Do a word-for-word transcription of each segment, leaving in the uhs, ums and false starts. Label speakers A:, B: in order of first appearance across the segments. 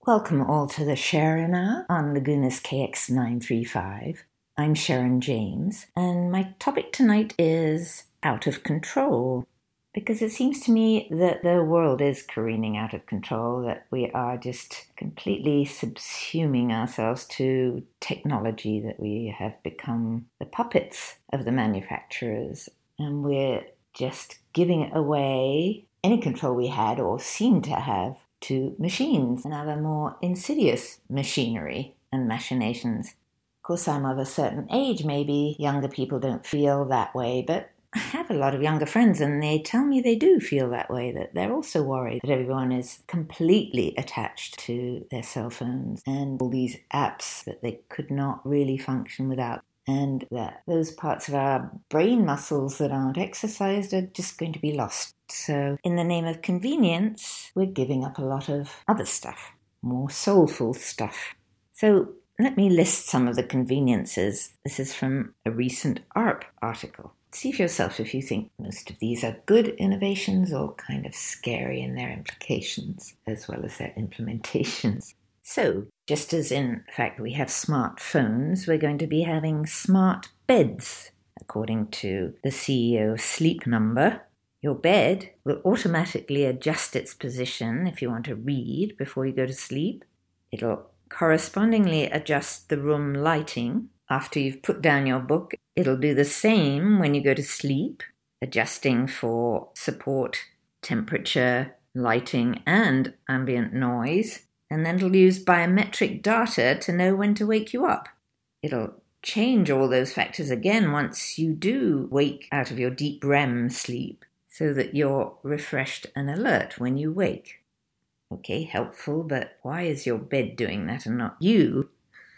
A: Welcome all to the Sharon Hour on Laguna's K X nine three five. I'm Sharon James, and my topic tonight is out of control. Because it seems to me that the world is careening out of control, that we are just completely subsuming ourselves to technology, that we have become the puppets of the manufacturers, and we're just giving away any control we had or seem to have to machines and other more insidious machinery and machinations. Of course, I'm of a certain age. Maybe younger people don't feel that way, but I have a lot of younger friends and they tell me they do feel that way, that they're also worried that everyone is completely attached to their cell phones and all these apps that they could not really function without, and that those parts of our brain muscles that aren't exercised are just going to be lost. So in the name of convenience, we're giving up a lot of other stuff, more soulful stuff. So let me list some of the conveniences. This is from a recent A R P article. See for yourself if you think most of these are good innovations or kind of scary in their implications as well as their implementations. So, just as in fact we have smartphones, we're going to be having smart beds. According to the C E O of Sleep Number, your bed will automatically adjust its position if you want to read before you go to sleep. It'll correspondingly adjust the room lighting. After you've put down your book, it'll do the same when you go to sleep, adjusting for support, temperature, lighting, and ambient noise. And then it'll use biometric data to know when to wake you up. It'll change all those factors again once you do wake out of your deep R E M sleep so that you're refreshed and alert when you wake. Okay, helpful, but why is your bed doing that and not you?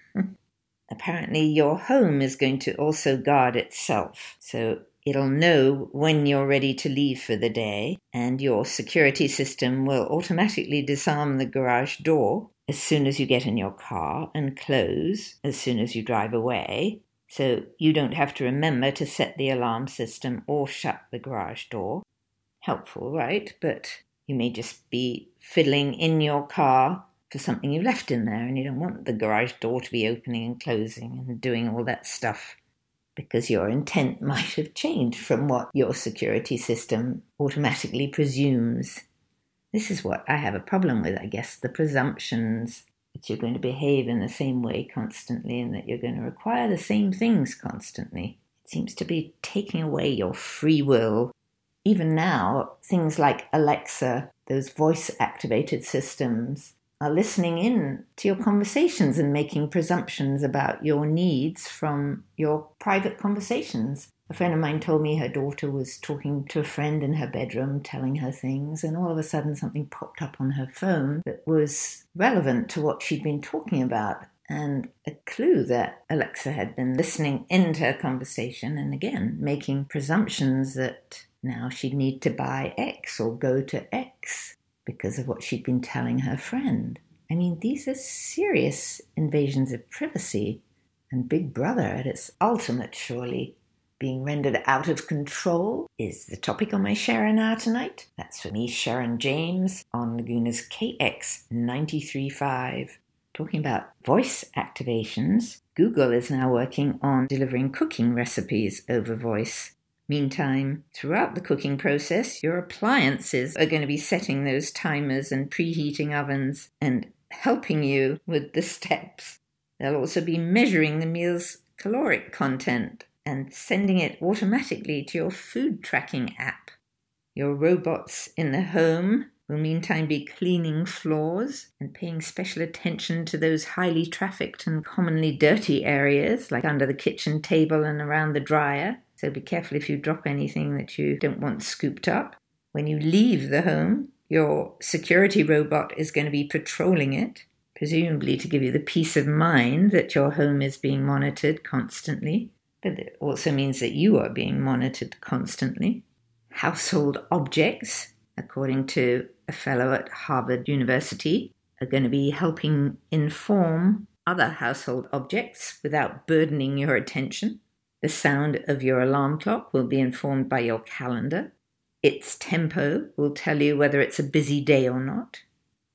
A: Apparently your home is going to also guard itself, so it'll know when you're ready to leave for the day, and your security system will automatically disarm the garage door as soon as you get in your car and close as soon as you drive away, so you don't have to remember to set the alarm system or shut the garage door. Helpful, right? But you may just be fiddling in your car for something you left in there, and you don't want the garage door to be opening and closing and doing all that stuff, because your intent might have changed from what your security system automatically presumes. This is what I have a problem with, I guess, the presumptions that you're going to behave in the same way constantly and that you're going to require the same things constantly. It seems to be taking away your free will. Even now, things like Alexa, those voice-activated systems, are listening in to your conversations and making presumptions about your needs from your private conversations. A friend of mine told me her daughter was talking to a friend in her bedroom, telling her things, and all of a sudden something popped up on her phone that was relevant to what she'd been talking about, and a clue that Alexa had been listening into her conversation and again making presumptions that now she'd need to buy X or go to X because of what she'd been telling her friend. I mean, these are serious invasions of privacy, and Big Brother at its ultimate, surely, being rendered out of control, is the topic on my Sharon Hour tonight. That's for me, Sharon James, on Laguna's K X nine three five. Talking about voice activations, Google is now working on delivering cooking recipes over voice. Meantime, throughout the cooking process, your appliances are going to be setting those timers and preheating ovens and helping you with the steps. They'll also be measuring the meal's caloric content and sending it automatically to your food tracking app. Your robots in the home will meantime be cleaning floors and paying special attention to those highly trafficked and commonly dirty areas, like under the kitchen table and around the dryer. So be careful if you drop anything that you don't want scooped up. When you leave the home, your security robot is going to be patrolling it, presumably to give you the peace of mind that your home is being monitored constantly. But it also means that you are being monitored constantly. Household objects, according to a fellow at Harvard University, are going to be helping inform other household objects without burdening your attention. The sound of your alarm clock will be informed by your calendar. Its tempo will tell you whether it's a busy day or not.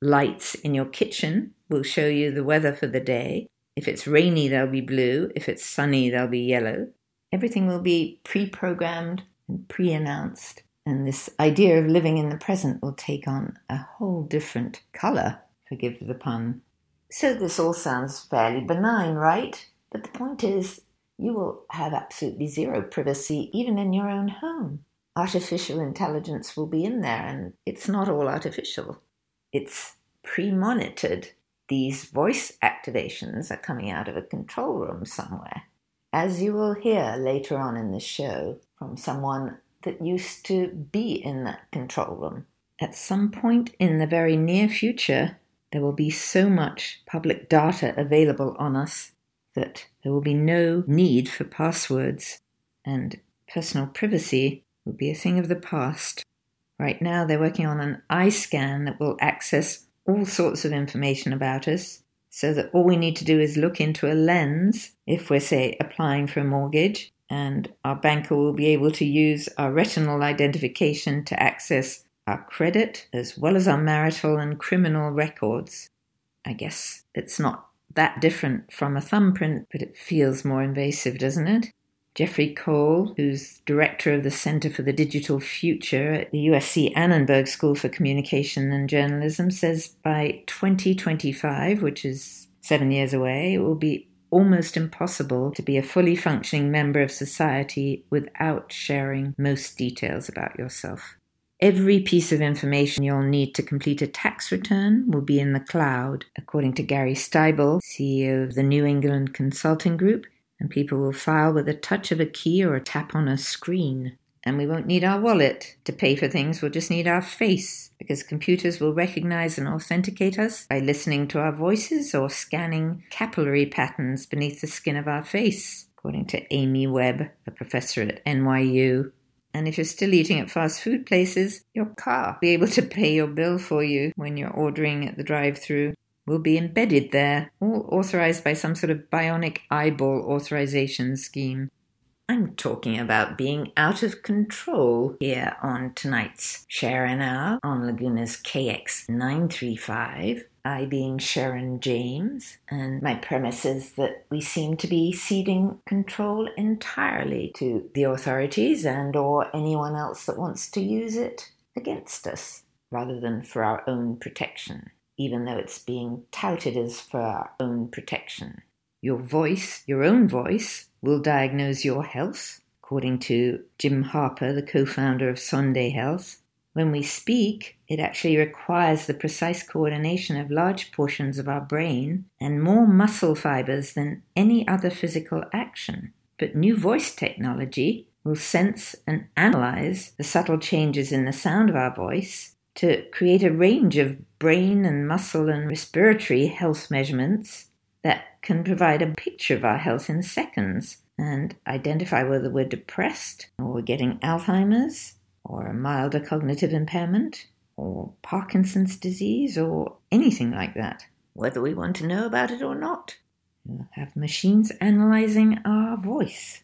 A: lights in your kitchen will show you the weather for the day. If it's rainy, they'll be blue. If it's sunny, they'll be yellow. Everything will be pre-programmed and pre-announced. And this idea of living in the present will take on a whole different colour, forgive the pun. So this all sounds fairly benign, right? But the point is, you will have absolutely zero privacy even in your own home. Artificial intelligence will be in there, and it's not all artificial. It's pre-monitored. These voice activations are coming out of a control room somewhere, as you will hear later on in the show from someone that used to be in that control room. At some point in the very near future, there will be so much public data available on us that there will be no need for passwords, and personal privacy will be a thing of the past. Right now, they're working on an eye scan that will access all sorts of information about us, so that all we need to do is look into a lens if we're, say, applying for a mortgage, and our banker will be able to use our retinal identification to access our credit as well as our marital and criminal records. I guess it's not that different from a thumbprint, but it feels more invasive, doesn't it? Jeffrey Cole, who's director of the Center for the Digital Future at the U S C Annenberg School for Communication and Journalism, says by twenty twenty-five, which is seven years away, it will be almost impossible to be a fully functioning member of society without sharing most details about yourself. Every piece of information you'll need to complete a tax return will be in the cloud, according to Gary Steibel, C E O of the New England Consulting Group, and people will file with a touch of a key or a tap on a screen. And we won't need our wallet to pay for things, we'll just need our face, because computers will recognize and authenticate us by listening to our voices or scanning capillary patterns beneath the skin of our face, according to Amy Webb, a professor at N Y U. And if you're still eating at fast food places, your car will be able to pay your bill for you when you're ordering at the drive-thru. Will be embedded there, all authorized by some sort of bionic eyeball authorization scheme. I'm talking about being out of control here on tonight's Sharon Hour on Laguna's K X nine thirty-five. I being Sharon James, and my premise is that we seem to be ceding control entirely to the authorities and or anyone else that wants to use it against us, rather than for our own protection, even though it's being touted as for our own protection. Your voice, your own voice, will diagnose your health, according to Jim Harper, the co-founder of Sonde Health. When we speak, it actually requires the precise coordination of large portions of our brain and more muscle fibers than any other physical action. But new voice technology will sense and analyze the subtle changes in the sound of our voice to create a range of brain and muscle and respiratory health measurements that can provide a picture of our health in seconds and identify whether we're depressed or we're getting Alzheimer's or a milder cognitive impairment or Parkinson's disease or anything like that, whether we want to know about it or not. We'll have machines analyzing our voice.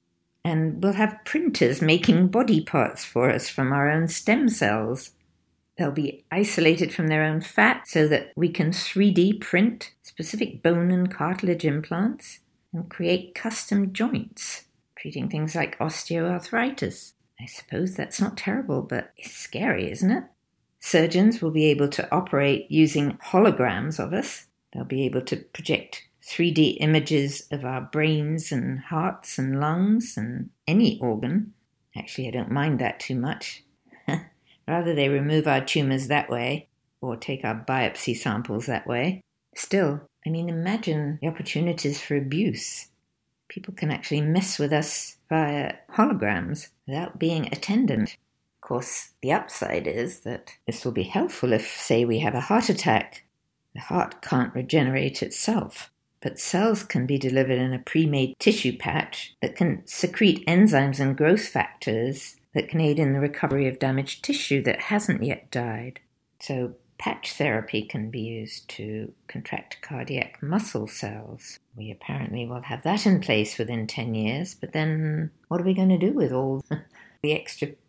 A: And we'll have printers making body parts for us from our own stem cells. They'll be isolated from their own fat so that we can three D print specific bone and cartilage implants and create custom joints, treating things like osteoarthritis. I suppose that's not terrible, but it's scary, isn't it? Surgeons will be able to operate using holograms of us. They'll be able to project three D images of our brains and hearts and lungs and any organ. Actually, I don't mind that too much. Rather they remove our tumours that way, or take our biopsy samples that way. Still, I mean, imagine the opportunities for abuse. People can actually mess with us via holograms without being attendant. Of course, the upside is that this will be helpful if, say, we have a heart attack. The heart can't regenerate itself, but cells can be delivered in a pre-made tissue patch that can secrete enzymes and growth factors that can aid in the recovery of damaged tissue that hasn't yet died. So patch therapy can be used to contract cardiac muscle cells. We apparently will have that in place within ten years, but then what are we going to do with all the extra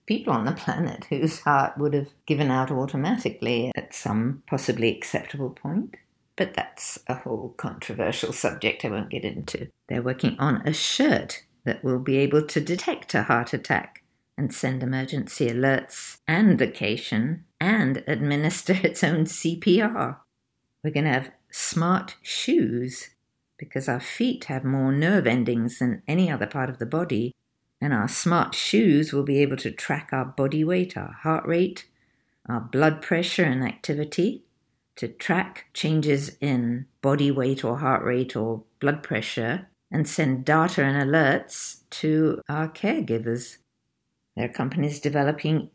A: people on the planet whose heart would have given out automatically at some possibly acceptable point. But that's a whole controversial subject I won't get into. They're working on a shirt that will be able to detect a heart attack and send emergency alerts and location and administer its own C P R. We're going to have smart shoes because our feet have more nerve endings than any other part of the body, and our smart shoes will be able to track our body weight, our heart rate, our blood pressure and activity, to track changes in body weight or heart rate or blood pressure, and send data and alerts to our caregivers. There are companies developing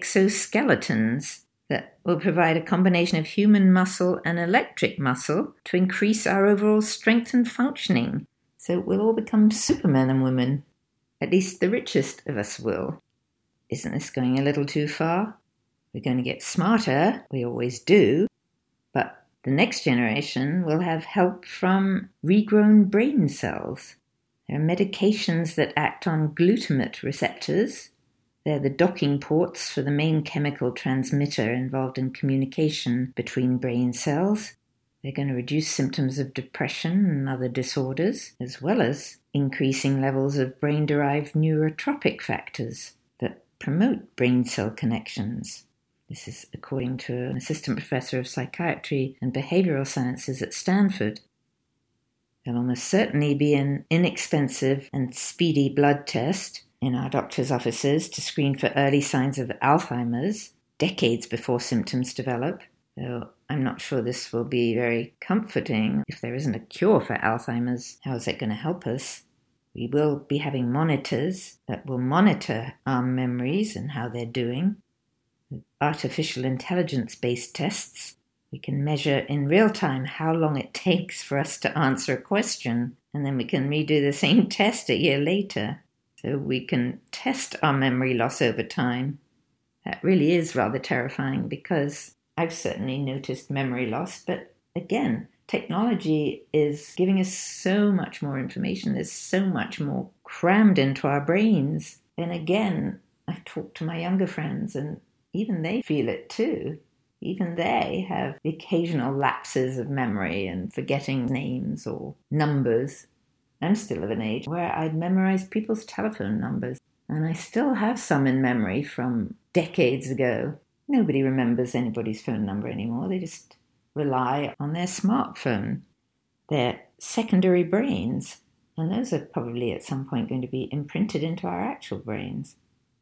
A: exoskeletons that will provide a combination of human muscle and electric muscle to increase our overall strength and functioning. So we'll all become supermen and women. At least the richest of us will. Isn't this going a little too far? We're going to get smarter, we always do, but the next generation will have help from regrown brain cells. There are medications that act on glutamate receptors. They're the docking ports for the main chemical transmitter involved in communication between brain cells. They're going to reduce symptoms of depression and other disorders, as well as increasing levels of brain-derived neurotropic factors that promote brain cell connections. This is according to an assistant professor of psychiatry and behavioral sciences at Stanford. There'll almost certainly be an inexpensive and speedy blood test in our doctor's offices to screen for early signs of Alzheimer's, decades before symptoms develop, though I'm not sure this will be very comforting. If there isn't a cure for Alzheimer's, how is it going to help us? We will be having monitors that will monitor our memories and how they're doing. With artificial intelligence-based tests, we can measure in real time how long it takes for us to answer a question, and then we can redo the same test a year later. So we can test our memory loss over time. That really is rather terrifying because I've certainly noticed memory loss, but again, technology is giving us so much more information. There's so much more crammed into our brains. And again, I've talked to my younger friends and even they feel it too. Even they have the occasional lapses of memory and forgetting names or numbers. I'm still of an age where I'd memorize people's telephone numbers, and I still have some in memory from decades ago. Nobody remembers anybody's phone number anymore. They just rely on their smartphone, their secondary brains, and those are probably at some point going to be imprinted into our actual brains.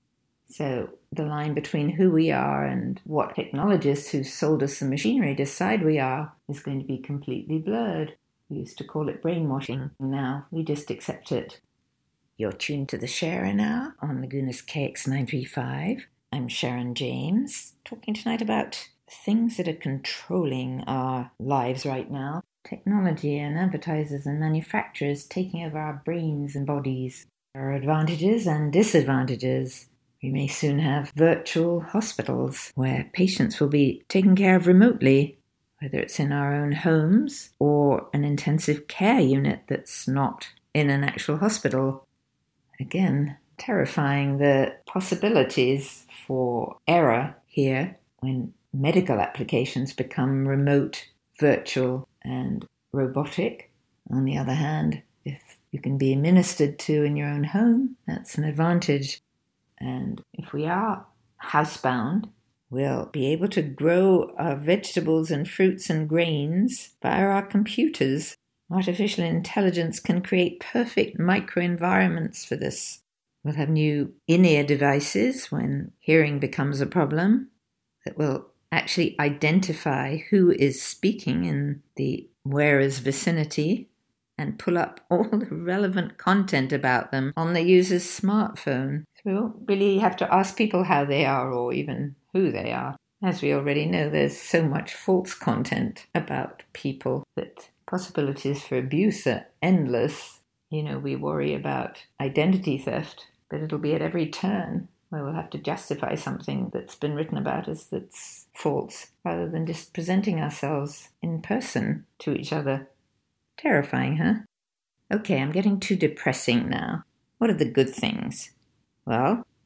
A: So the line between who we are and what technologists who sold us the machinery decide we are is going to be completely blurred. We used to call it brainwashing. Now we just accept it. You're tuned to the Sharon Hour on Laguna's K X nine three five. I'm Sharon James, talking tonight about things that are controlling our lives right now. Technology and advertisers and manufacturers taking over our brains and bodies. There are advantages and disadvantages. We may soon have virtual hospitals where patients will be taken care of remotely, whether it's in our own homes or an intensive care unit that's not in an actual hospital. Again, terrifying the possibilities for error here when medical applications become remote, virtual, and robotic. On the other hand, if you can be administered to in your own home, that's an advantage. And if we are housebound, we'll be able to grow our vegetables and fruits and grains via our computers. Artificial intelligence can create perfect microenvironments for this. We'll have new in-ear devices when hearing becomes a problem that will actually identify who is speaking in the wearer's vicinity and pull up all the relevant content about them on the user's smartphone. So we won't really have to ask people how they are or even who they are. As we already know, there's so much false content about people that possibilities for abuse are endless. You know, we worry about identity theft, but it'll be at every turn where we'll have to justify something that's been written about us that's false, rather than just presenting ourselves in person to each other. Terrifying, huh? Okay, I'm getting too depressing now. What are the good things? Well,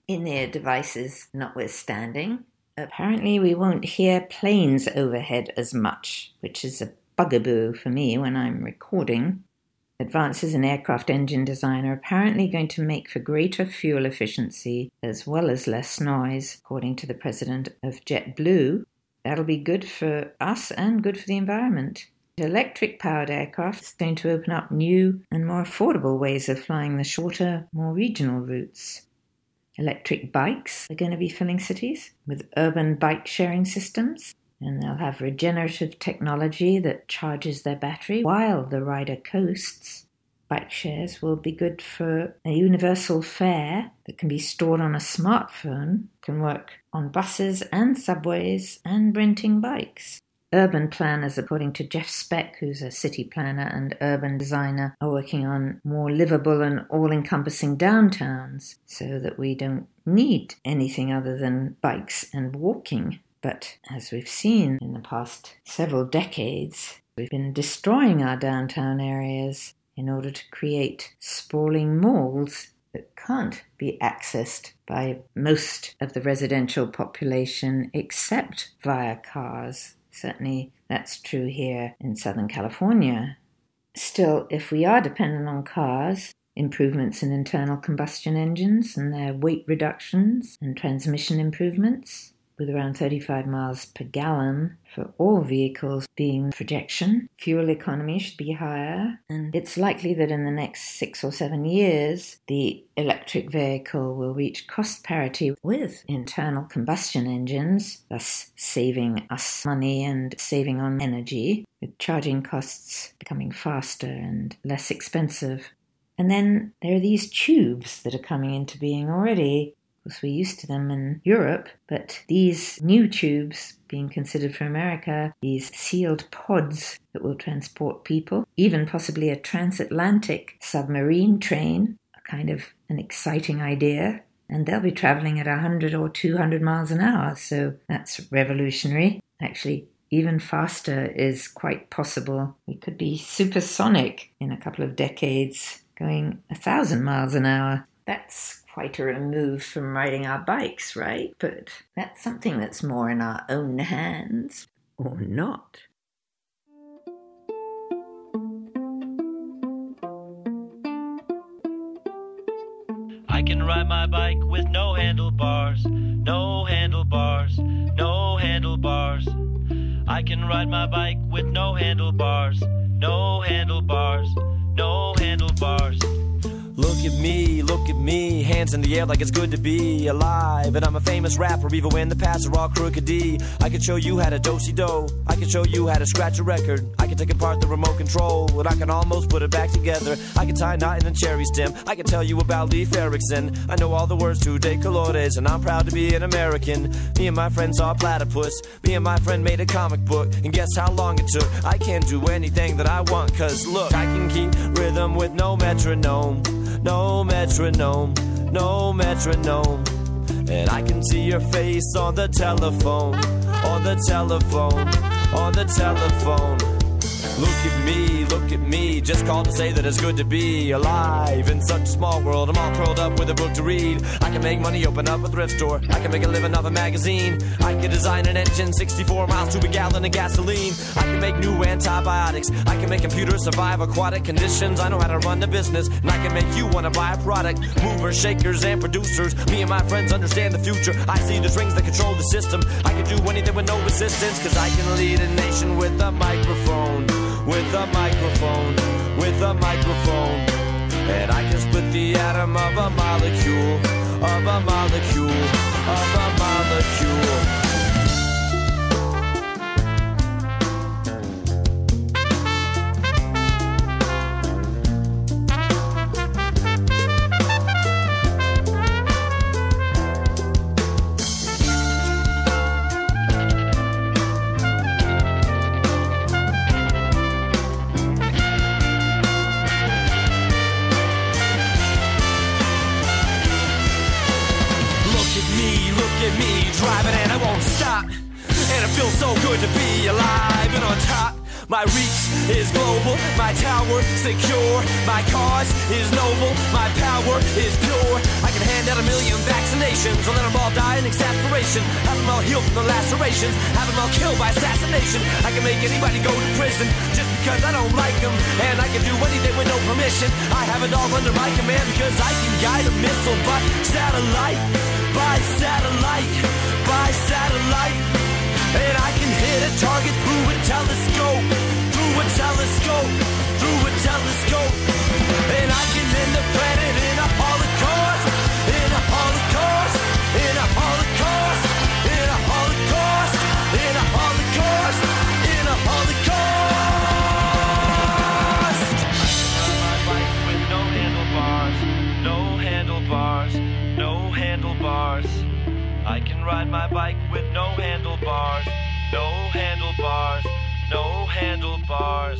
A: in-ear devices notwithstanding, apparently we won't hear planes overhead as much, which is a bugaboo for me when I'm recording. Advances in aircraft engine design are apparently going to make for greater fuel efficiency as well as less noise, according to the president of JetBlue. That'll be good for us and good for the environment. Electric-powered aircraft is going to open up new and more affordable ways of flying the shorter, more regional routes. Electric bikes are going to be filling cities with urban bike-sharing systems, and they'll have regenerative technology that charges their battery while the rider coasts. Bike shares will be good for a universal fare that can be stored on a smartphone, can work on buses and subways and renting bikes. Urban planners, according to Jeff Speck, who's a city planner and urban designer, are working on more livable and all-encompassing downtowns so that we don't need anything other than bikes and walking. But as we've seen in the past several decades, we've been destroying our downtown areas in order to create sprawling malls that can't be accessed by most of the residential population except via cars. Certainly that's true here in Southern California. Still, if we are dependent on cars, improvements in internal combustion engines and their weight reductions and transmission improvements, with around thirty-five miles per gallon for all vehicles being projection, fuel economy should be higher, and it's likely that in the next six or seven years, the electric vehicle will reach cost parity with internal combustion engines, thus saving us money and saving on energy, with charging costs becoming faster and less expensive. And then there are these tubes that are coming into being already. Of course, we're used to them in Europe, but these new tubes being considered for America, these sealed pods that will transport people, even possibly a transatlantic submarine train, a kind of an exciting idea, and they'll be traveling at one hundred or two hundred miles an hour, so that's revolutionary. Actually, even faster is quite possible. We could be supersonic in a couple of decades, going a thousand miles an hour. That's quite a remove from riding our bikes, right? But that's something that's more in our own hands, or not.
B: I can ride my bike with no handlebars, no handlebars, no handlebars. I can ride my bike with no handlebars, no handlebars, no handlebars. Look at me, look at me, hands in the air like it's good to be alive. And I'm a famous rapper, even when the paths are all crooked D. I can show you how to do-si-do, I can show you how to scratch a record. I can take apart the remote control, and I can almost put it back together. I can tie a knot in a cherry stem, I can tell you about Leif Erikson. I know all the words to De Colores, and I'm proud to be an American. Me and my friend saw a platypus, me and my friend made a comic book, and guess how long it took? I can't do anything that I want, cause look, I can keep rhythm with no metronome. No metronome, no metronome. And I can see your face on the telephone, on the telephone, on the telephone. Look at me, look at me, just called to say that it's good to be alive in such a small world. I'm all curled up with a book to read. I can make money, open up a thrift store. I can make a living off a magazine. I can design an engine, sixty-four miles to a gallon of gasoline. I can make new antibiotics. I can make computers survive aquatic conditions. I know how to run the business, and I can make you want to buy a product. Movers, shakers, and producers. Me and my friends understand the future. I see the strings that control the system. I can do anything with no resistance, cause I can lead a nation with a microphone. With a microphone, with a microphone. And I can split the atom of a molecule, of a molecule, of a molecule.
C: My reach is global, my tower secure. My cause is noble, my power is pure. I can hand out a million vaccinations, or let them all die in exasperation. Have them all heal from the lacerations, have them all killed by assassination. I can make anybody go to prison just because I don't like them, and I can do anything with no permission. I have it all under my command because I can guide a missile by satellite, by satellite, by satellite. And I can hit a target through a telescope, through a telescope, through a telescope. And I can end the planet in a holocaust, in a holocaust, in a holocaust, in a holocaust, in a holocaust, in a holocaust. I can ride my bike with no handlebars, no handlebars, no handlebars. I can ride my bike with no handlebars, no handlebars, no handlebars.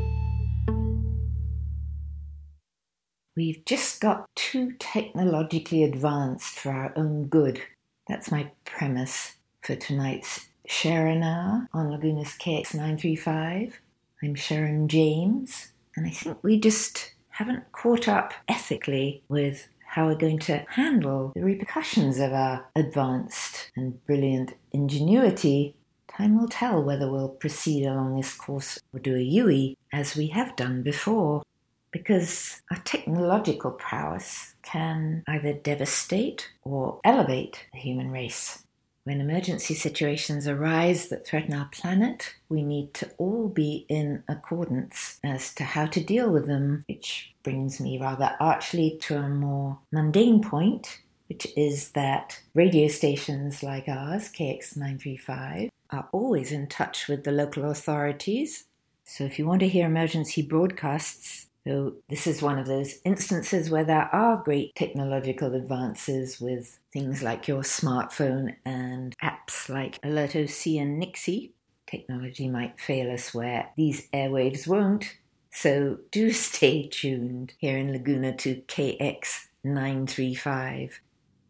A: We've just got too technologically advanced for our own good. That's my premise for tonight's Sharon Hour on Laguna's K X nine three five. I'm Sharon James, and I think we just haven't caught up ethically with how we're going to handle the repercussions of our advanced and brilliant ingenuity. Time will tell whether we'll proceed along this course or do a U E, as we have done before, because our technological prowess can either devastate or elevate the human race. When emergency situations arise that threaten our planet, we need to all be in accordance as to how to deal with them, which brings me rather archly to a more mundane point, which is that radio stations like ours, K X nine three five, are always in touch with the local authorities. So if you want to hear emergency broadcasts, so this is one of those instances where there are great technological advances with things like your smartphone and apps like Alert O C and Nixie. Technology might fail us where these airwaves won't. So do stay tuned here in Laguna to K X nine three five.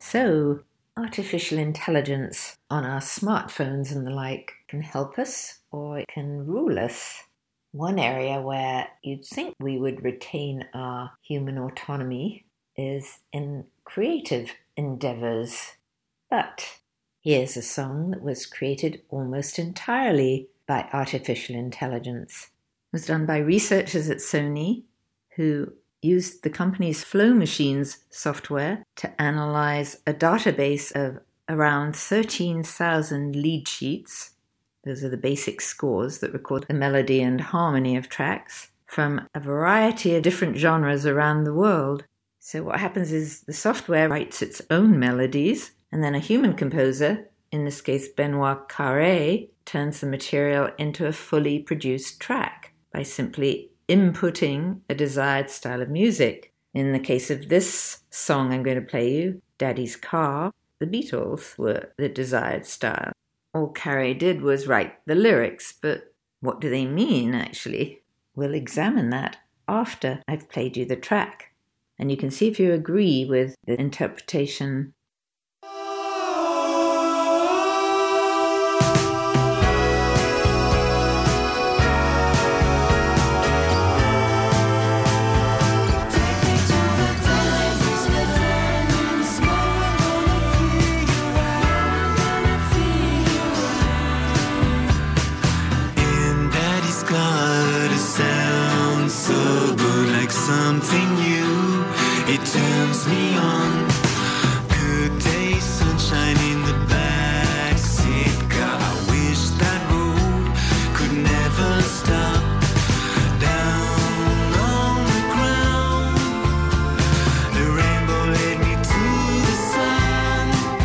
A: So artificial intelligence on our smartphones and the like can help us or it can rule us. One area where you'd think we would retain our human autonomy is in creative endeavors. But here's a song that was created almost entirely by artificial intelligence. It was done by researchers at Sony who used the company's Flow Machines software to analyze a database of around thirteen thousand lead sheets. Those are the basic scores that record the melody and harmony of tracks from a variety of different genres around the world. So what happens is the software writes its own melodies, and then a human composer, in this case Benoit Carré, turns the material into a fully produced track by simply inputting a desired style of music. In the case of this song I'm going to play you, Daddy's Car, the Beatles were the desired style. All Carré did was write the lyrics, but what do they mean, actually? We'll examine that after I've played you the track, and you can see if you agree with the interpretation.
D: Something new, it turns me on. Good day, sunshine in the backseat car. I wish that road could never stop. Down on the ground, the rainbow led me to the sun.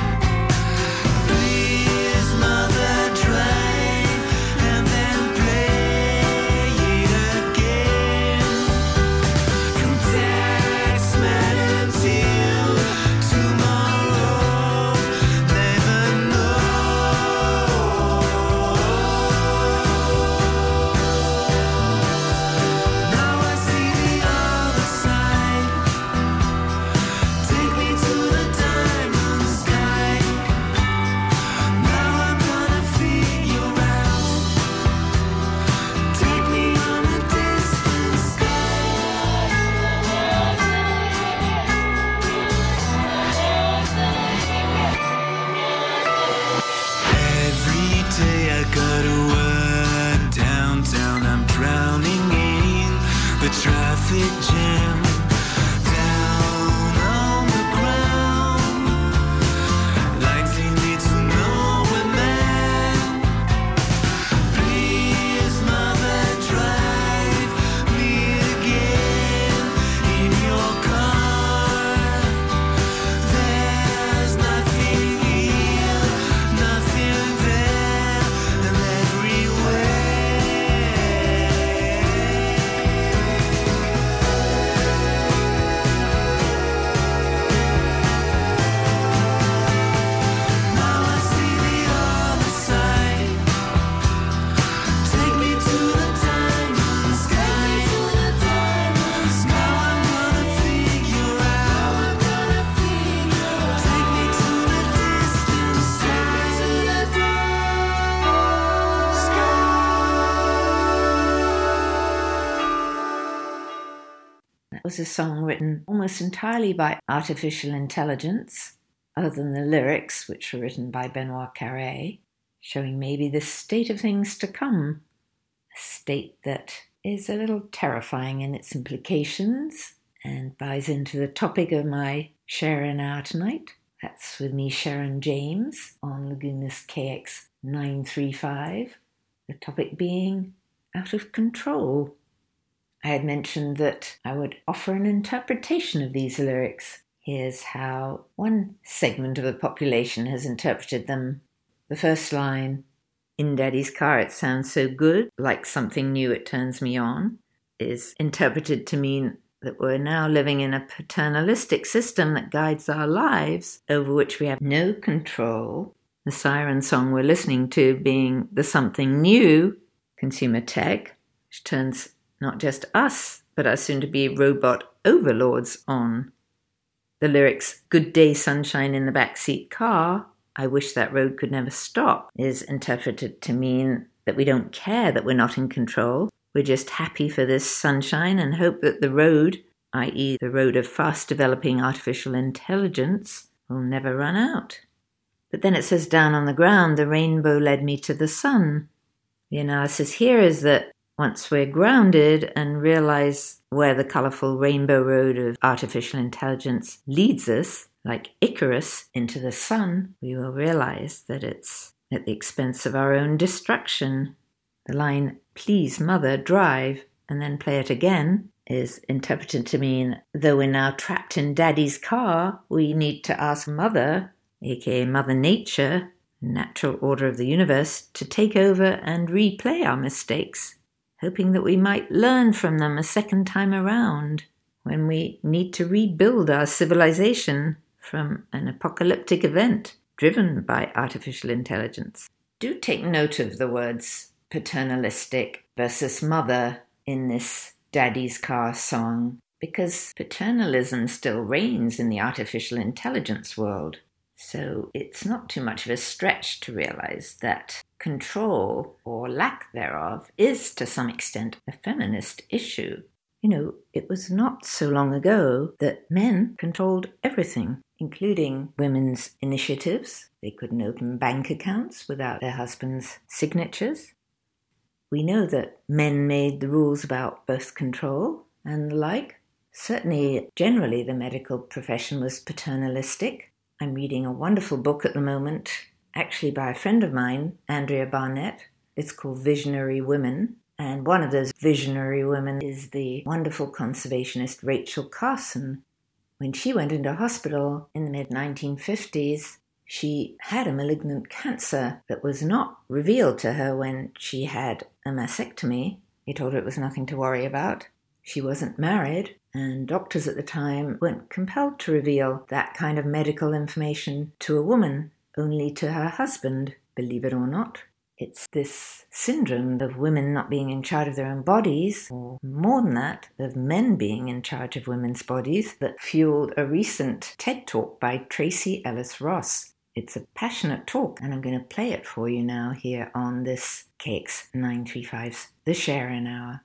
D: Please, mother, drive and then play it again. Taxman until the traffic jam. Down on the ground, like they need to know a man. Please, mother, drive me again in your car. There's nothing here, nothing there, and everywhere. Now I see the other side. Take me to the diamond sky. Now I'm gonna figure out. Take me to the distant side.
A: That was a song written almost entirely by artificial intelligence, other than the lyrics, which were written by Benoit Carré, showing maybe the state of things to come, a state that is a little terrifying in its implications and buys into the topic of my Sharon Hour tonight. That's with me, Sharon James, on Lagunas K X nine three five, the topic being out of control. I had mentioned that I would offer an interpretation of these lyrics. Here's how one segment of the population has interpreted them. The first line, "In Daddy's car it sounds so good, like something new it turns me on," is interpreted to mean that we're now living in a paternalistic system that guides our lives, over which we have no control. The siren song we're listening to being the something new, consumer tech, which turns not just us, but our soon-to-be robot overlords on. The lyrics, "Good day, sunshine in the backseat car, I wish that road could never stop," is interpreted to mean that we don't care that we're not in control. We're just happy for this sunshine and hope that the road, that is the road of fast-developing artificial intelligence, will never run out. But then it says down on the ground, "The rainbow led me to the sun." The analysis here is that once we're grounded and realize where the colourful rainbow road of artificial intelligence leads us, like Icarus into the sun, we will realize that it's at the expense of our own destruction. The line, "Please, mother, drive," and then play it again, is interpreted to mean, though we're now trapped in Daddy's car, we need to ask Mother, aka Mother Nature, natural order of the universe, to take over and replay our mistakes, hoping that we might learn from them a second time around when we need to rebuild our civilization from an apocalyptic event driven by artificial intelligence. Do take note of the words paternalistic versus mother in this Daddy's Car song, because paternalism still reigns in the artificial intelligence world. So it's not too much of a stretch to realize that control, or lack thereof, is to some extent a feminist issue. You know, it was not so long ago that men controlled everything, including women's initiatives. They couldn't open bank accounts without their husbands' signatures. We know that men made the rules about birth control and the like. Certainly, generally, the medical profession was paternalistic. I'm reading a wonderful book at the moment, actually by a friend of mine, Andrea Barnett. It's called Visionary Women. And one of those visionary women is the wonderful conservationist Rachel Carson. When she went into hospital in the mid nineteen fifties, she had a malignant cancer that was not revealed to her when she had a mastectomy. They told her it was nothing to worry about. She wasn't married, and doctors at the time weren't compelled to reveal that kind of medical information to a woman, only to her husband, believe it or not. It's this syndrome of women not being in charge of their own bodies, or more than that, of men being in charge of women's bodies, that fueled a recent TED Talk by Tracy Ellis Ross. It's a passionate talk, and I'm going to play it for you now here on this K X nine three five's The Sharon Hour.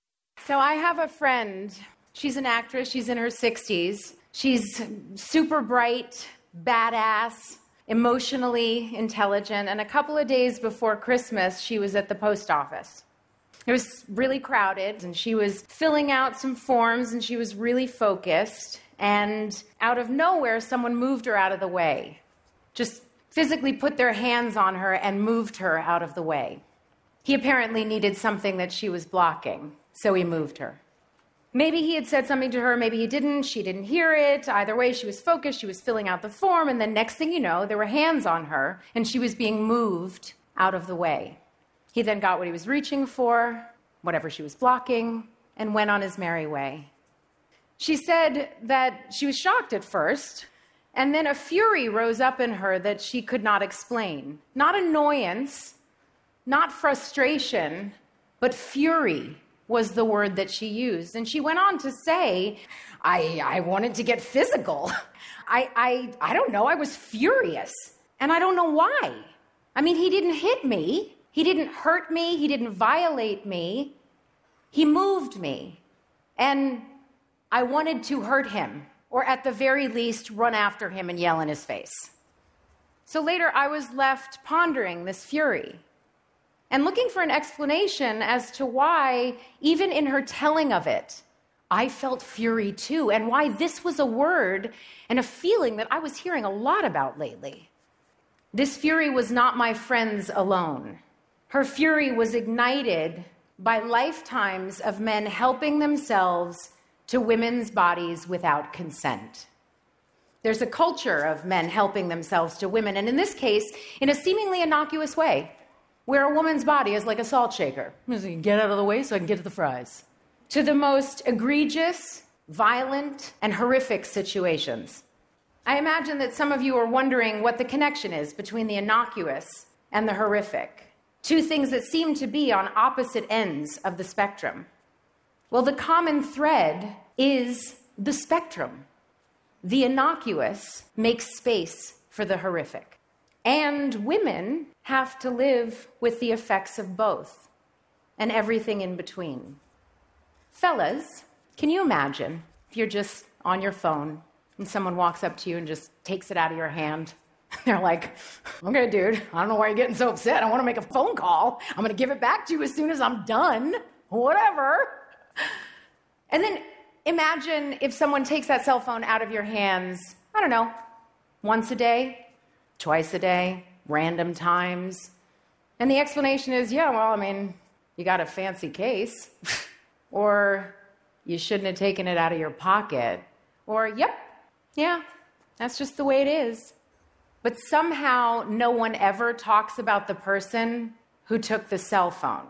E: So I have a friend. She's an actress. She's in her sixties. She's super bright, badass, emotionally intelligent. And a couple of days before Christmas, she was at the post office. It was really crowded, and she was filling out some forms, and she was really focused. And out of nowhere, someone moved her out of the way. Just physically put their hands on her and moved her out of the way. He apparently needed something that she was blocking, so he moved her. Maybe he had said something to her, maybe he didn't, she didn't hear it. Either way, she was focused, she was filling out the form, and then next thing you know, there were hands on her, and she was being moved out of the way. He then got what he was reaching for, whatever she was blocking, and went on his merry way. She said that she was shocked at first, and then a fury rose up in her that she could not explain. Not annoyance, not frustration, but fury was the word that she used. And she went on to say, I, I wanted to get physical. I, I, I don't know, I was furious. And I don't know why. I mean, he didn't hit me. He didn't hurt me. He didn't violate me. He moved me. And I wanted to hurt him, or at the very least, run after him and yell in his face. So later, I was left pondering this fury and looking for an explanation as to why, even in her telling of it, I felt fury too, and why this was a word and a feeling that I was hearing a lot about lately. This fury was not my friend's alone. Her fury was ignited by lifetimes of men helping themselves to women's bodies without consent. There's a culture of men helping themselves to women, and in this case, in a seemingly innocuous way, where a woman's body is like a salt shaker. Get out of the way so I can get to the fries. To the most egregious, violent, and horrific situations. I imagine that some of you are wondering what the connection is between the innocuous and the horrific. Two things that seem to be on opposite ends of the spectrum. Well, the common thread is the spectrum. The innocuous makes space for the horrific. And women have to live with the effects of both and everything in between. Fellas, can you imagine if you're just on your phone and someone walks up to you and just takes it out of your hand? They're like, okay, dude, I don't know why you're getting so upset. I want to make a phone call. I'm going to give it back to you as soon as I'm done. Whatever. And then imagine if someone takes that cell phone out of your hands, I don't know, once a day, twice a day, random times. And the explanation is, yeah, well, I mean, you got a fancy case. Or you shouldn't have taken it out of your pocket. Or, yep, yeah, that's just the way it is. But somehow no one ever talks about the person who took the cell phone.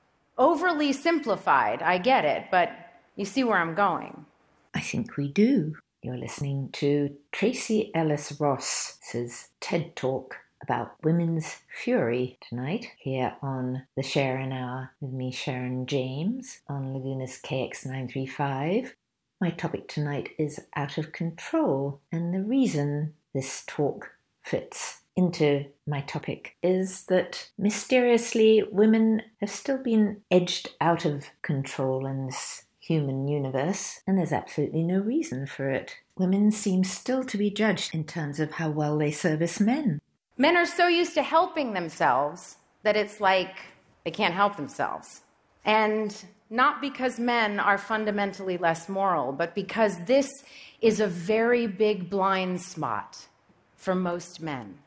E: Overly simplified, I get it, but you see where I'm going.
A: I think we do. You're listening to Tracy Ellis Ross's TED Talk about women's fury tonight here on the Sharon Hour with me, Sharon James, on Laguna's K X nine three five. My topic tonight is out of control, and the reason this talk fits into my topic is that mysteriously women have still been edged out of control in this human universe, and there's absolutely no reason for it. Women seem still to be judged in terms of how well they service men.
E: Men are so used to helping themselves that it's like they can't help themselves. And not because men are fundamentally less moral, but because this is a very big blind spot for most men.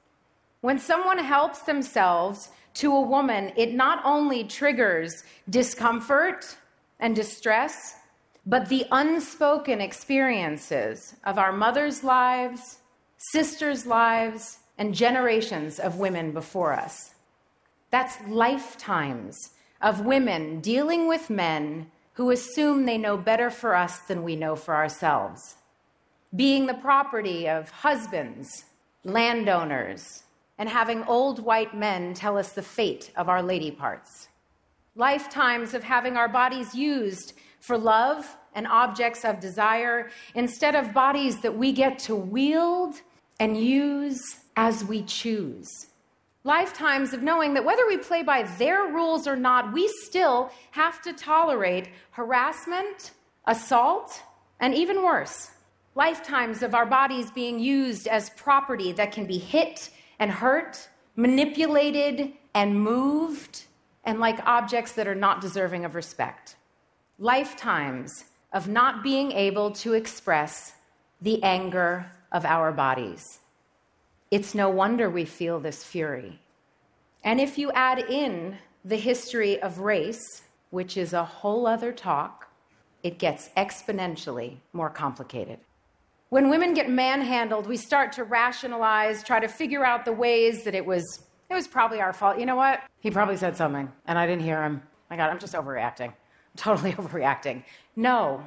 E: When someone helps themselves to a woman, it not only triggers discomfort and distress, but the unspoken experiences of our mothers' lives, sisters' lives, and generations of women before us. That's lifetimes of women dealing with men who assume they know better for us than we know for ourselves. Being the property of husbands, landowners, and having old white men tell us the fate of our lady parts. Lifetimes of having our bodies used for love and objects of desire instead of bodies that we get to wield and use as we choose. Lifetimes of knowing that whether we play by their rules or not, we still have to tolerate harassment, assault, and even worse. Lifetimes of our bodies being used as property that can be hit and hurt, manipulated and moved, and like objects that are not deserving of respect. Lifetimes of not being able to express the anger of our bodies. It's no wonder we feel this fury. And if you add in the history of race, which is a whole other talk, it gets exponentially more complicated. When women get manhandled, we start to rationalize, try to figure out the ways that it was, it was probably our fault. You know what? He probably said something, and I didn't hear him. My God, I'm just overreacting. I'm totally overreacting. No,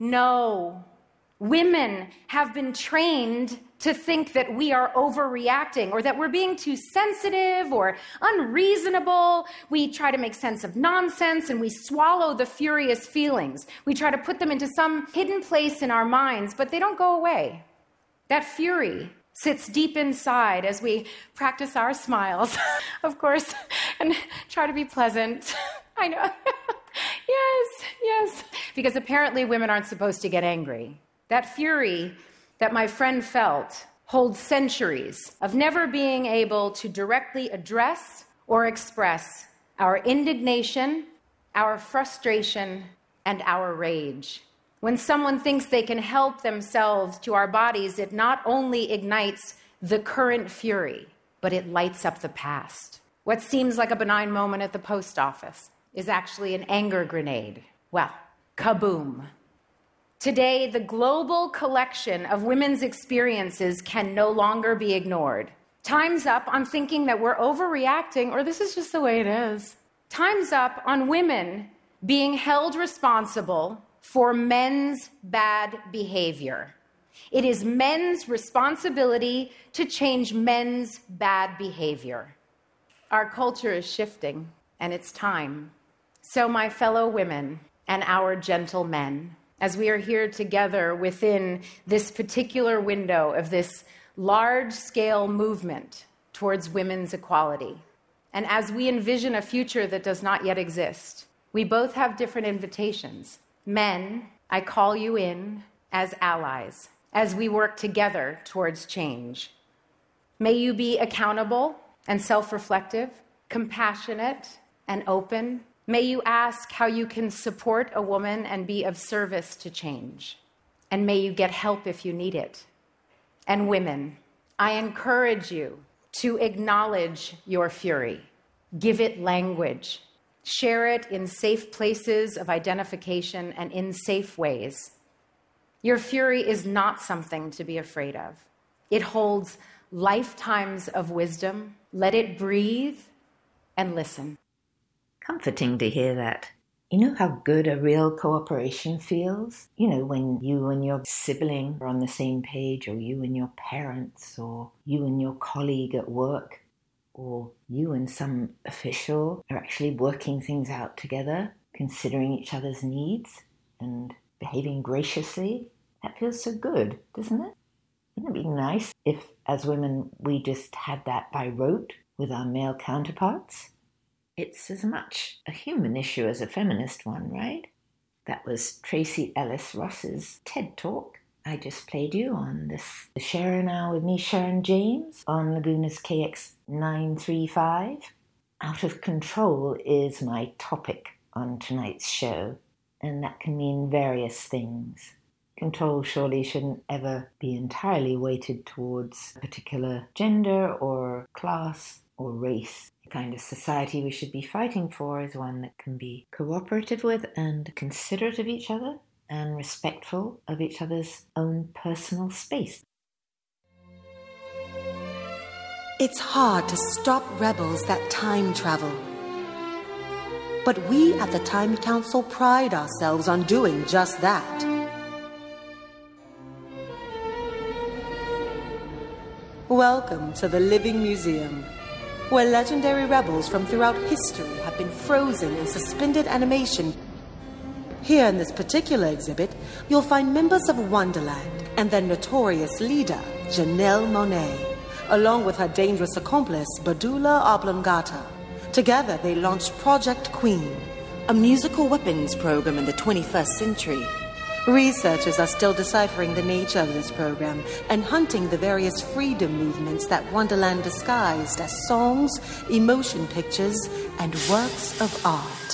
E: no. Women have been trained to think that we are overreacting or that we're being too sensitive or unreasonable. We try to make sense of nonsense and we swallow the furious feelings. We try to put them into some hidden place in our minds, but they don't go away. That fury sits deep inside as we practice our smiles, of course, and try to be pleasant. I know. Yes, yes. Because apparently women aren't supposed to get angry. That fury that my friend felt holds centuries of never being able to directly address or express our indignation, our frustration, and our rage. When someone thinks they can help themselves to our bodies, it not only ignites the current fury, but it lights up the past. What seems like a benign moment at the post office is actually an anger grenade. Well, kaboom. Today, the global collection of women's experiences can no longer be ignored. Time's up on thinking that we're overreacting or this is just the way it is. Time's up on women being held responsible for men's bad behavior. It is men's responsibility to change men's bad behavior. Our culture is shifting, and it's time. So, my fellow women and our gentle men, as we are here together within this particular window of this large-scale movement towards women's equality, and as we envision a future that does not yet exist, we both have different invitations. Men, I call you in as allies, as we work together towards change. May you be accountable and self-reflective, compassionate and open. May you ask how you can support a woman and be of service to change. And may you get help if you need it. And women, I encourage you to acknowledge your fury. Give it language. Share it in safe places of identification and in safe ways. Your fury is not something to be afraid of. It holds lifetimes of wisdom. Let it breathe and listen.
A: Comforting to hear that. You know how good a real cooperation feels? You know, when you and your sibling are on the same page, or you and your parents, or you and your colleague at work, or you and some official are actually working things out together, considering each other's needs and behaving graciously. That feels so good, doesn't it? Wouldn't it be nice if, as women, we just had that by rote with our male counterparts? It's as much a human issue as a feminist one, right? That was Tracy Ellis Ross's TED Talk. I just played you on this the Sharon Hour with me, Sharon James, on Laguna's K X nine three five. Out of control is my topic on tonight's show, and that can mean various things. Control surely shouldn't ever be entirely weighted towards a particular gender or class or race. The kind of society we should be fighting for is one that can be cooperative with and considerate of each other and respectful of each other's own personal space.
F: It's hard to stop rebels that time travel. But we at the Time Council pride ourselves on doing just that. Welcome to the Living Museum, where legendary rebels from throughout history have been frozen in suspended animation. Here in this particular exhibit, you'll find members of Wonderland and their notorious leader, Janelle Monáe, along with her dangerous accomplice, Badula Oblongata. Together, they launched Project Queen, a musical weapons program in the twenty-first century. Researchers are still deciphering the nature of this program and hunting the various freedom movements that Wonderland disguised as songs, emotion pictures, and works of art.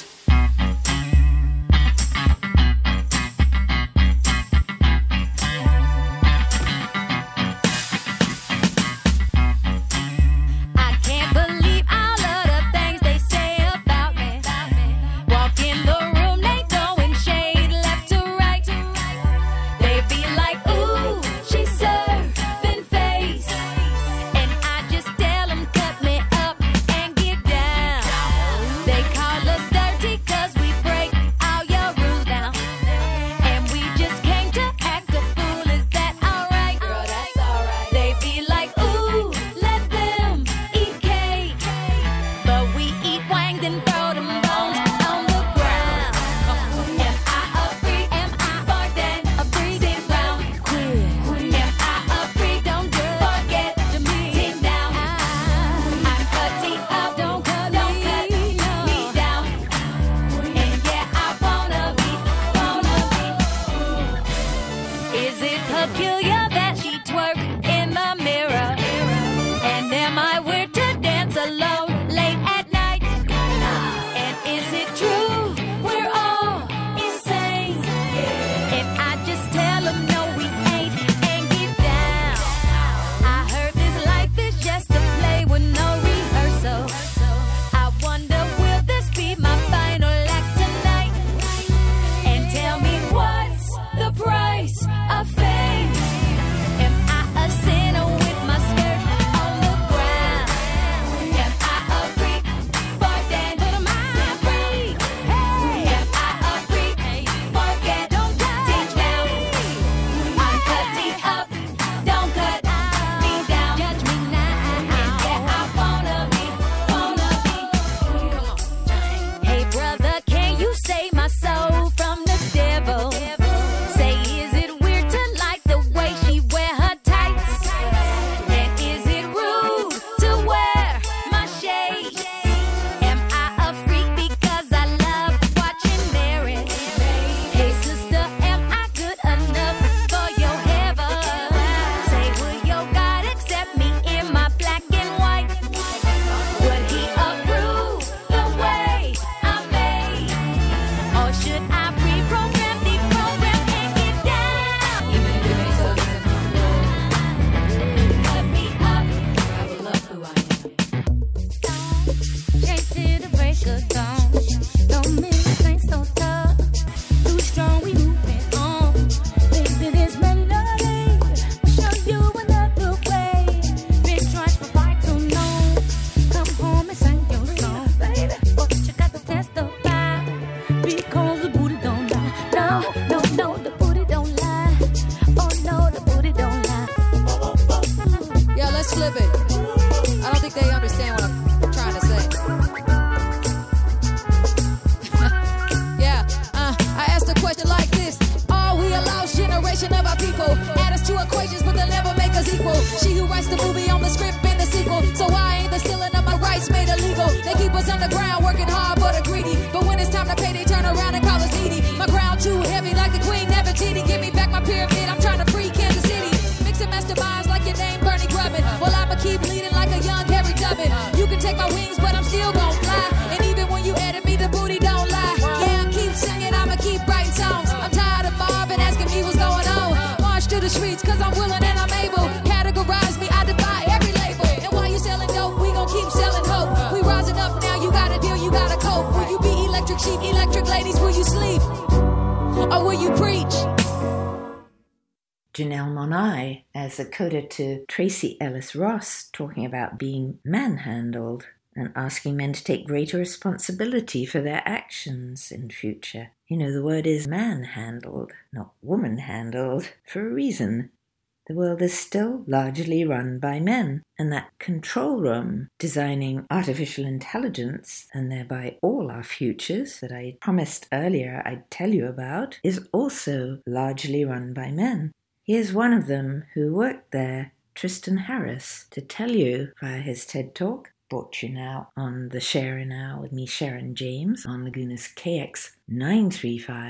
A: Janelle Monáe as a coda to Tracee Ellis Ross talking about being manhandled and asking men to take greater responsibility for their actions in future. You know, the word is manhandled, not woman-handled, for a reason. The world is still largely run by men, and that control room designing artificial intelligence, and thereby all our futures that I promised earlier I'd tell you about, is also largely run by men. Here's one of them who worked there, Tristan Harris, to tell you via his TED Talk, brought to you now on the Share Now with me, Sharon James, on Laguna's K X nine three five,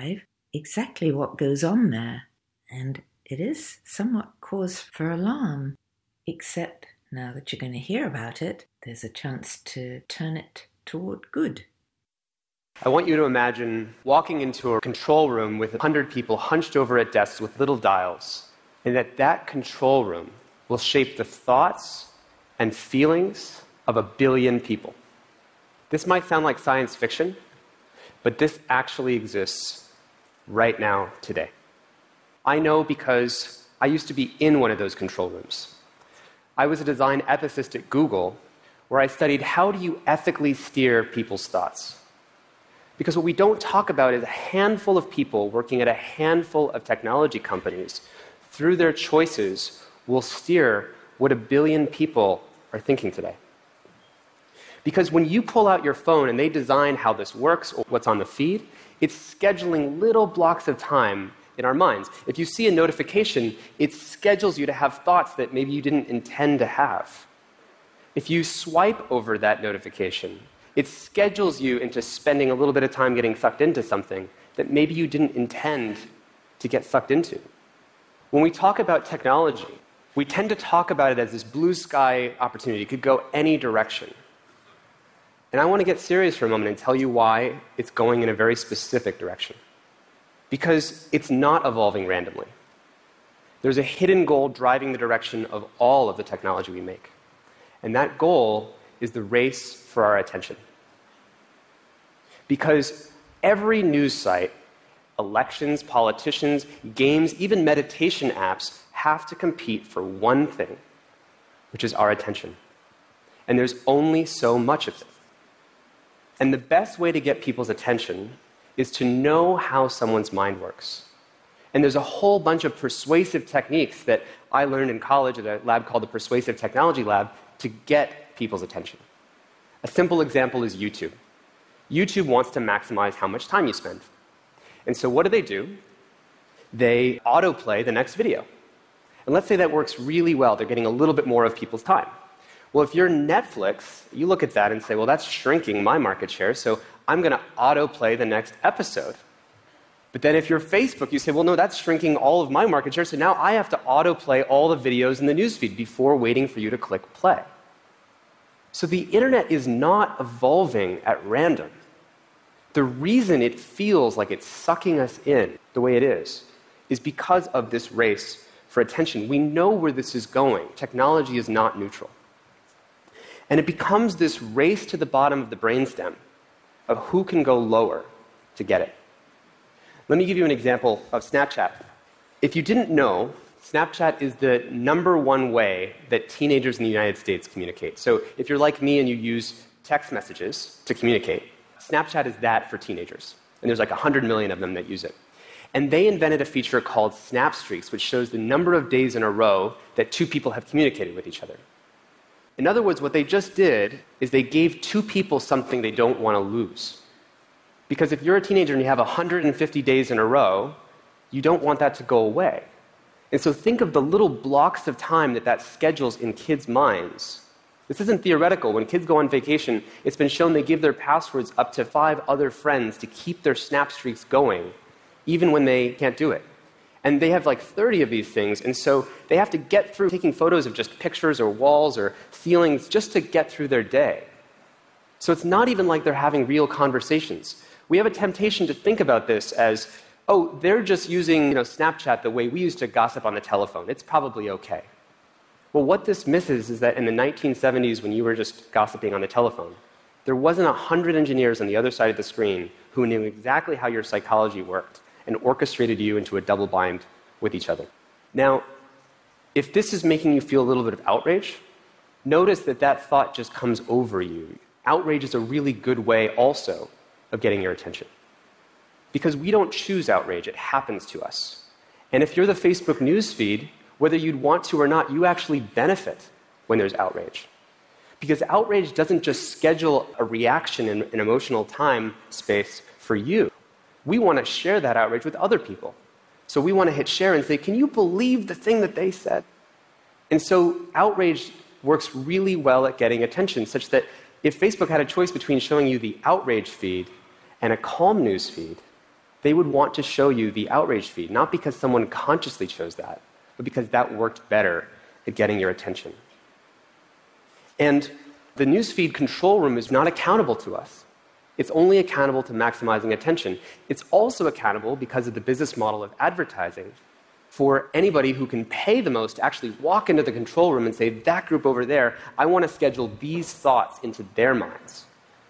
A: exactly what goes on there, and it is somewhat cause for alarm, except now that you're going to hear about it, there's a chance to turn it toward good.
G: I want you to imagine walking into a control room with a hundred people hunched over at desks with little dials, and that that control room will shape the thoughts and feelings of a billion people. This might sound like science fiction, but this actually exists right now, today. I know because I used to be in one of those control rooms. I was a design ethicist at Google, where I studied how do you ethically steer people's thoughts. Because what we don't talk about is a handful of people working at a handful of technology companies, through their choices, will steer what a billion people are thinking today. Because when you pull out your phone and they design how this works or what's on the feed, it's scheduling little blocks of time in our minds. If you see a notification, it schedules you to have thoughts that maybe you didn't intend to have. If you swipe over that notification, it schedules you into spending a little bit of time getting sucked into something that maybe you didn't intend to get sucked into. When we talk about technology, we tend to talk about it as this blue sky opportunity. It could go any direction. And I want to get serious for a moment and tell you why it's going in a very specific direction. Because it's not evolving randomly. There's a hidden goal driving the direction of all of the technology we make. And that goal is the race for our attention. Because every news site, elections, politicians, games, even meditation apps have to compete for one thing, which is our attention. And there's only so much of it. And the best way to get people's attention is to know how someone's mind works. And there's a whole bunch of persuasive techniques that I learned in college at a lab called the Persuasive Technology Lab to get people's attention. A simple example is YouTube. YouTube wants to maximize how much time you spend. And so what do they do? They autoplay the next video. And let's say that works really well. They're getting a little bit more of people's time. Well, if you're Netflix, you look at that and say, well, that's shrinking my market share, so I'm going to autoplay the next episode. But then if you're Facebook, you say, well, no, that's shrinking all of my market share, so now I have to autoplay all the videos in the newsfeed before waiting for you to click play. So the internet is not evolving at random. The reason it feels like it's sucking us in the way it is, is because of this race for attention. We know where this is going. Technology is not neutral. And it becomes this race to the bottom of the brainstem of who can go lower to get it. Let me give you an example of Snapchat. If you didn't know, Snapchat is the number one way that teenagers in the United States communicate. So if you're like me and you use text messages to communicate, Snapchat is that for teenagers. And there's like one hundred million of them that use it. And they invented a feature called Snap Streaks, which shows the number of days in a row that two people have communicated with each other. In other words, what they just did is they gave two people something they don't want to lose. Because if you're a teenager and you have one hundred fifty days in a row, you don't want that to go away. And so think of the little blocks of time that that schedules in kids' minds. This isn't theoretical. When kids go on vacation, it's been shown they give their passwords up to five other friends to keep their Snap Streaks going, even when they can't do it. And they have like thirty of these things, and so they have to get through taking photos of just pictures or walls or ceilings just to get through their day. So it's not even like they're having real conversations. We have a temptation to think about this as, oh, they're just using, you know, Snapchat the way we used to gossip on the telephone. It's probably okay. Well, what this misses is that in the nineteen seventies, when you were just gossiping on the telephone, there wasn't a hundred engineers on the other side of the screen who knew exactly how your psychology worked and orchestrated you into a double bind with each other. Now, if this is making you feel a little bit of outrage, notice that that thought just comes over you. Outrage is a really good way also of getting your attention. Because we don't choose outrage, it happens to us. And if you're the Facebook news feed, whether you'd want to or not, you actually benefit when there's outrage. Because outrage doesn't just schedule a reaction in an emotional time space for you. We want to share that outrage with other people. So we want to hit share and say, can you believe the thing that they said? And so outrage works really well at getting attention, such that if Facebook had a choice between showing you the outrage feed and a calm news feed, they would want to show you the outrage feed, not because someone consciously chose that, but because that worked better at getting your attention. And the newsfeed control room is not accountable to us. It's only accountable to maximizing attention. It's also accountable because of the business model of advertising for anybody who can pay the most to actually walk into the control room and say, that group over there, I want to schedule these thoughts into their minds.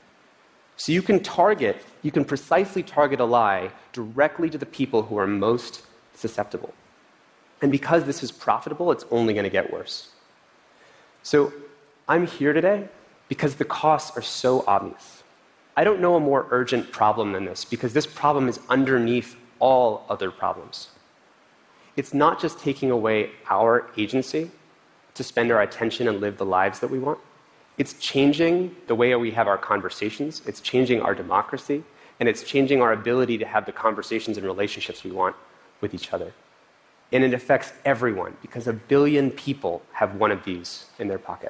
G: So you can target, you can precisely target a lie directly to the people who are most susceptible. And because this is profitable, it's only going to get worse. So I'm here today because the costs are so obvious. I don't know a more urgent problem than this, because this problem is underneath all other problems. It's not just taking away our agency to spend our attention and live the lives that we want. It's changing the way we have our conversations, it's changing our democracy, and it's changing our ability to have the conversations and relationships we want with each other. And it affects everyone, because a billion people have one of these in their pocket.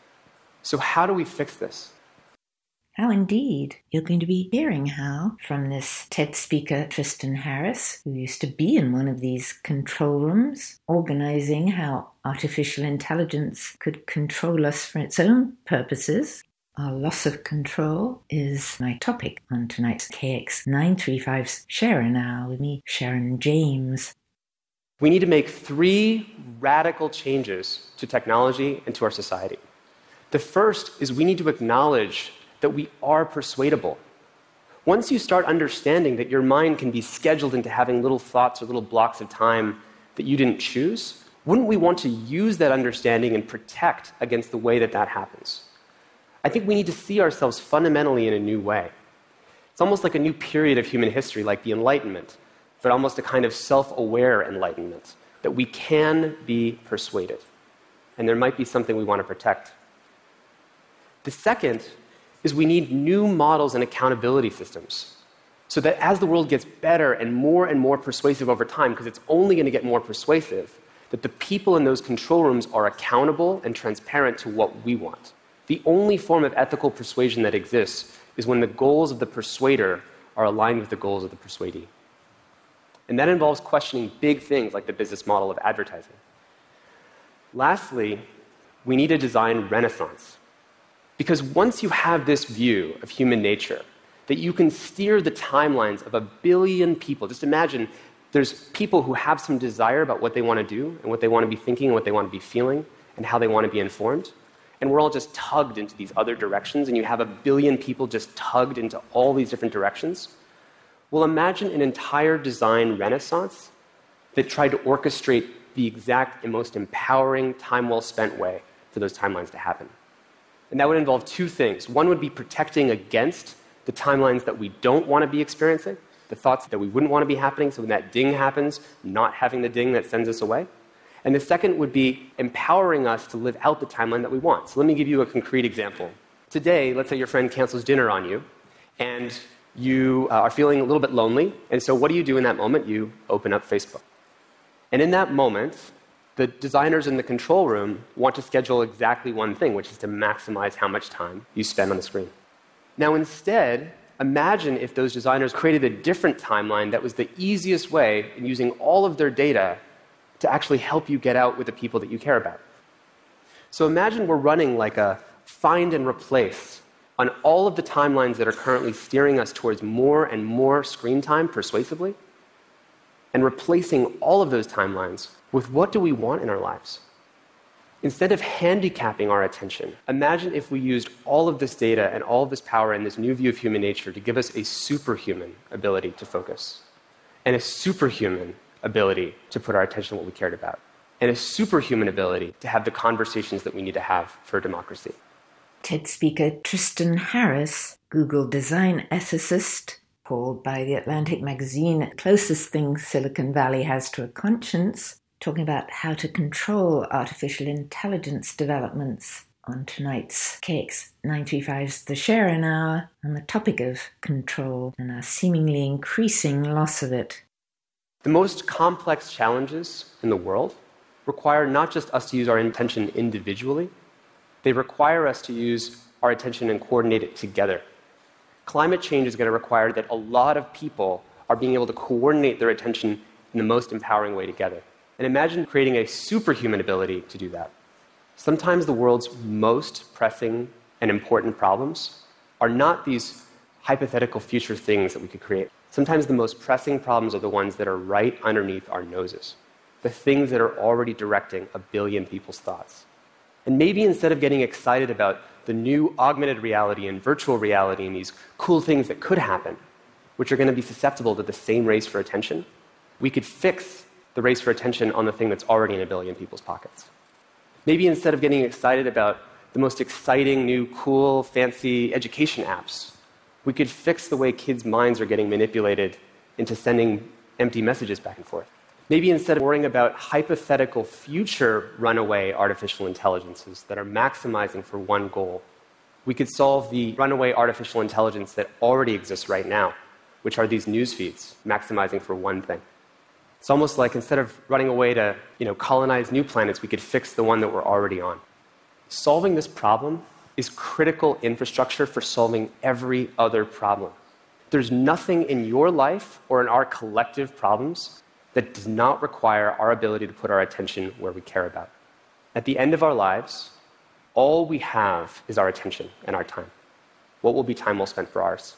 G: So how do we fix this?
A: How indeed. You're going to be hearing how from this TED speaker, Tristan Harris, who used to be in one of these control rooms, organizing how artificial intelligence could control us for its own purposes. Our loss of control is my topic on tonight's K X nine thirty-five's Sharon Hour with me, Sharon James.
G: We need to make three radical changes to technology and to our society. The first is we need to acknowledge that we are persuadable. Once you start understanding that your mind can be scheduled into having little thoughts or little blocks of time that you didn't choose, wouldn't we want to use that understanding and protect against the way that that happens? I think we need to see ourselves fundamentally in a new way. It's almost like a new period of human history, like the Enlightenment, but almost a kind of self-aware enlightenment, that we can be persuaded. And there might be something we want to protect. The second is we need new models and accountability systems, so that as the world gets better and more and more persuasive over time, because it's only going to get more persuasive, that the people in those control rooms are accountable and transparent to what we want. The only form of ethical persuasion that exists is when the goals of the persuader are aligned with the goals of the persuadee. And that involves questioning big things like the business model of advertising. Lastly, we need a design renaissance. Because once you have this view of human nature, that you can steer the timelines of a billion people, just imagine there's people who have some desire about what they want to do and what they want to be thinking and what they want to be feeling and how they want to be informed. And we're all just tugged into these other directions, and you have a billion people just tugged into all these different directions. Well, imagine an entire design renaissance that tried to orchestrate the exact and most empowering, time well spent way for those timelines to happen. And that would involve two things. One would be protecting against the timelines that we don't want to be experiencing, the thoughts that we wouldn't want to be happening, so when that ding happens, not having the ding that sends us away. And the second would be empowering us to live out the timeline that we want. So let me give you a concrete example. Today, let's say your friend cancels dinner on you, and you uh, are feeling a little bit lonely, and so what do you do in that moment? You open up Facebook. And in that moment, the designers in the control room want to schedule exactly one thing, which is to maximize how much time you spend on the screen. Now, instead, imagine if those designers created a different timeline that was the easiest way in using all of their data to actually help you get out with the people that you care about. So imagine we're running like a find and replace on all of the timelines that are currently steering us towards more and more screen time persuasively, and replacing all of those timelines with what do we want in our lives. Instead of handicapping our attention, imagine if we used all of this data and all of this power and this new view of human nature to give us a superhuman ability to focus, and a superhuman ability to put our attention on what we cared about, and a superhuman ability to have the conversations that we need to have for democracy.
A: TED speaker Tristan Harris, Google design ethicist, called by The Atlantic magazine closest thing Silicon Valley has to a conscience, talking about how to control artificial intelligence developments on tonight's K X nine thirty-five's The Sharon Hour on the topic of control and our seemingly increasing loss of it.
G: The most complex challenges in the world require not just us to use our attention individually, they require us to use our attention and coordinate it together. Climate change is going to require that a lot of people are being able to coordinate their attention in the most empowering way together. And imagine creating a superhuman ability to do that. Sometimes the world's most pressing and important problems are not these hypothetical future things that we could create. Sometimes the most pressing problems are the ones that are right underneath our noses, the things that are already directing a billion people's thoughts. And maybe instead of getting excited about the new augmented reality and virtual reality and these cool things that could happen, which are going to be susceptible to the same race for attention, we could fix the race for attention on the thing that's already in a billion people's pockets. Maybe instead of getting excited about the most exciting, new, cool, fancy education apps, we could fix the way kids' minds are getting manipulated into sending empty messages back and forth. Maybe instead of worrying about hypothetical future runaway artificial intelligences that are maximizing for one goal, we could solve the runaway artificial intelligence that already exists right now, which are these news feeds maximizing for one thing. It's almost like instead of running away to, you know, colonize new planets, we could fix the one that we're already on. Solving this problem is critical infrastructure for solving every other problem. There's nothing in your life or in our collective problems that does not require our ability to put our attention where we care about. At the end of our lives, all we have is our attention and our time. What will be time well spent for ours?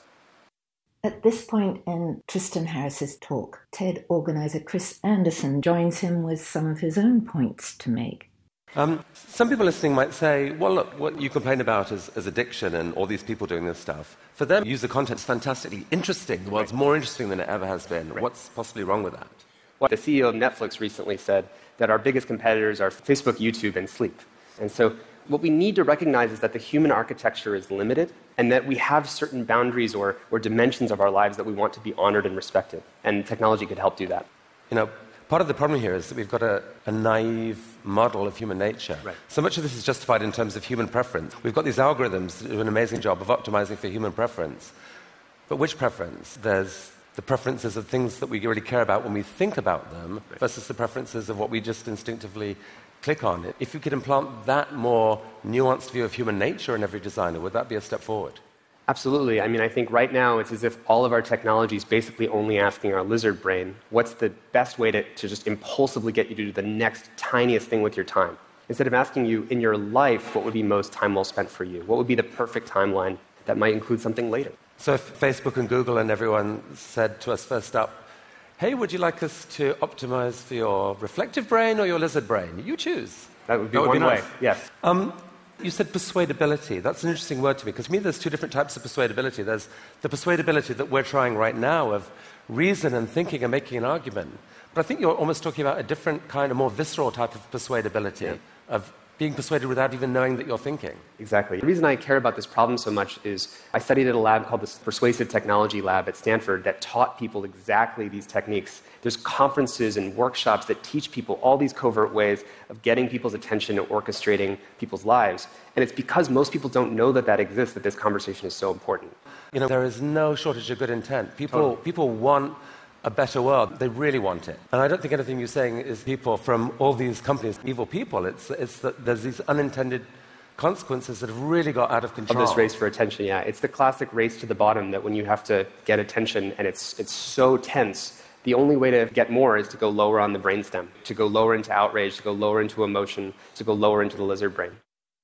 A: At this point in Tristan Harris's talk, TED organizer Chris Anderson joins him with some of his own points to make.
H: Um, some people listening might say, well, look, what you complain about is, is addiction and all these people doing this stuff. For them, user content is fantastically interesting. The world's right. more interesting than it ever has been. Right. What's possibly wrong with that?
G: Well, the C E O of Netflix recently said that our biggest competitors are Facebook, YouTube, and sleep. And so what we need to recognize is that the human architecture is limited and that we have certain boundaries or, or dimensions of our lives that we want to be honored and respected. And technology could help do that.
H: You know, part of the problem here is that we've got a, a naive model of human nature.
G: Right.
H: So much of this is justified in terms of human preference. We've got these algorithms that do an amazing job of optimizing for human preference. But which preference? There's the preferences of things that we really care about when we think about them right. versus the preferences of what we just instinctively click on. If you could implant that more nuanced view of human nature in every designer, would that be a step forward?
G: Absolutely. I mean, I think right now it's as if all of our technology is basically only asking our lizard brain, what's the best way to, to just impulsively get you to do the next tiniest thing with your time? Instead of asking you, in your life, what would be most time well spent for you? What would be the perfect timeline that might include something later?
H: So if Facebook and Google and everyone said to us first up, hey, would you like us to optimize for your reflective brain or your lizard brain? You choose.
G: That would be
H: that
G: one
H: would be
G: way,
H: nice.
G: yes.
H: Um, You said persuadability. That's an interesting word to me, because to me there's two different types of persuadability. There's the persuadability that we're trying right now of reason and thinking and making an argument. But I think you're almost talking about a different kind of more visceral type of persuadability, yeah. of being persuaded without even knowing that you're thinking.
G: Exactly. The reason I care about this problem so much is I studied at a lab called the Persuasive Technology Lab at Stanford that taught people exactly these techniques. There's conferences and workshops that teach people all these covert ways of getting people's attention and orchestrating people's lives. And it's because most people don't know that that exists that this conversation is so important.
H: You know, there is no shortage of good intent. People,
G: totally.
H: people want a better world. They really want it. And I don't think anything you're saying is people from all these companies, evil people. It's, it's that there's these unintended consequences that have really got out of control.
G: Of this race for attention, yeah. It's the classic race to the bottom that when you have to get attention and it's it's so tense, the only way to get more is to go lower on the brainstem, to go lower into outrage, to go lower into emotion, to go lower into the lizard brain.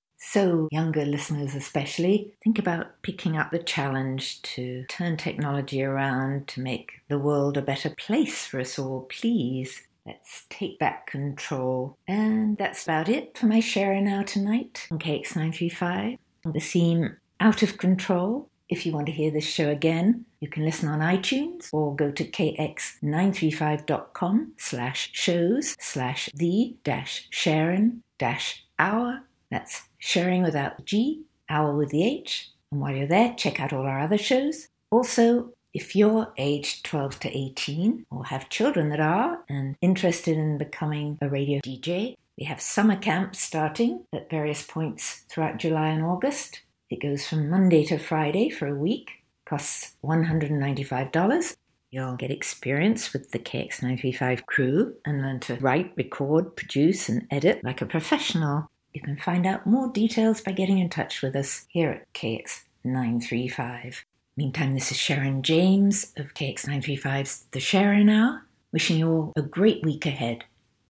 A: So, younger listeners especially, think about picking up the challenge to turn technology around to make the world a better place for us all, please. Let's take back control. And that's about it for my Sharer Now tonight on K X nine three five. The theme, Out of Control. If you want to hear this show again, you can listen on iTunes or go to kx935.com slash shows slash the dash Sharon dash hour. That's sharing without the G, hour with the H. And while you're there, check out all our other shows. Also, if you're aged twelve to eighteen or have children that are and interested in becoming a radio D J, we have summer camps starting at various points throughout July and August. It goes from Monday to Friday for a week, costs one hundred ninety-five dollars. You'll get experience with the K X nine three five crew and learn to write, record, produce, and edit like a professional. You can find out more details by getting in touch with us here at K X nine three five. Meantime, this is Sharon James of K X nine three five's The Sharon Hour, wishing you all a great week ahead.